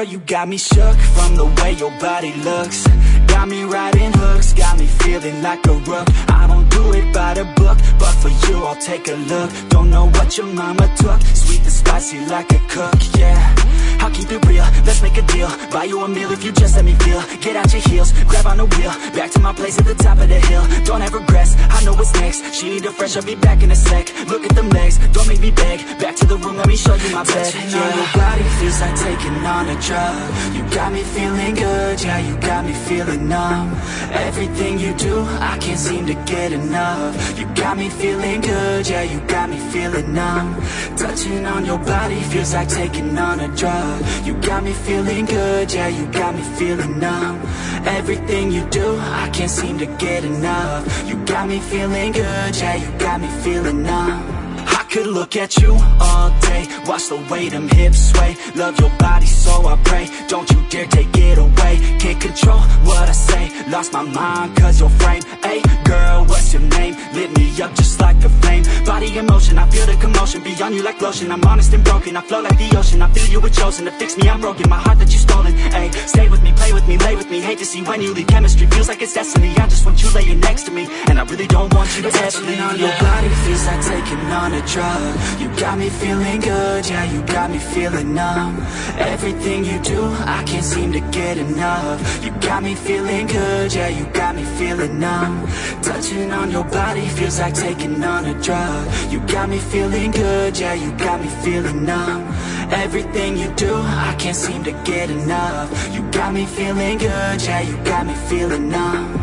you got me shook from the way your body looks. Got me riding hooks, got me feeling like a rook. I don't do it by the book, but for you I'll take a look. Don't know what your mama took, sweet and spicy like a cook, yeah. I'll keep it real, let's make a deal. Buy you a meal if you just let me feel. Get out your heels, grab on the wheel. Back to my place at the top of the hill. Don't have regrets, I know what's next. She need a fresh, I'll be back in a sec. Look at them legs, don't make me beg. Back to the room, let me show you my bed. Touching on your body feels like taking on a drug. You got me feeling good, yeah, you got me feeling numb. Everything you do, I can't seem to get enough. You got me feeling good, yeah, you got me feeling numb. Touching on your body feels like taking on a drug. You got me feeling good, yeah, you got me feeling numb. Everything you do, I can't seem to get enough. You got me feeling good, yeah, you got me feeling numb. I could look at you all day, watch the way them hips sway. Love your body so I pray, don't you dare take it away. Can't control what I say, lost my mind cause your frame. Hey girl, what's your name? Lit me up just like a flame. Body in motion, I feel the commotion. Be on you like lotion, I'm honest and broken. I flow like the ocean, I feel you were chosen to fix me, I'm broken. My heart that you stolen, hey. Stay with me, play with me, lay with me. Hate to see when you leave, chemistry feels like it's destiny. I just want you laying next to me, and I really don't want you to ever leave. On your body feels like taking on a drug. You got me feeling good, yeah, you got me feeling numb. Everything you do, I can't seem to get enough. You got me feeling good, yeah, you got me feeling numb. Touching on your body feels like taking on a drug. You got me feeling good, yeah, you got me feeling numb. Everything you do, I can't seem to get enough. You got me feeling good, yeah, you got me feeling numb.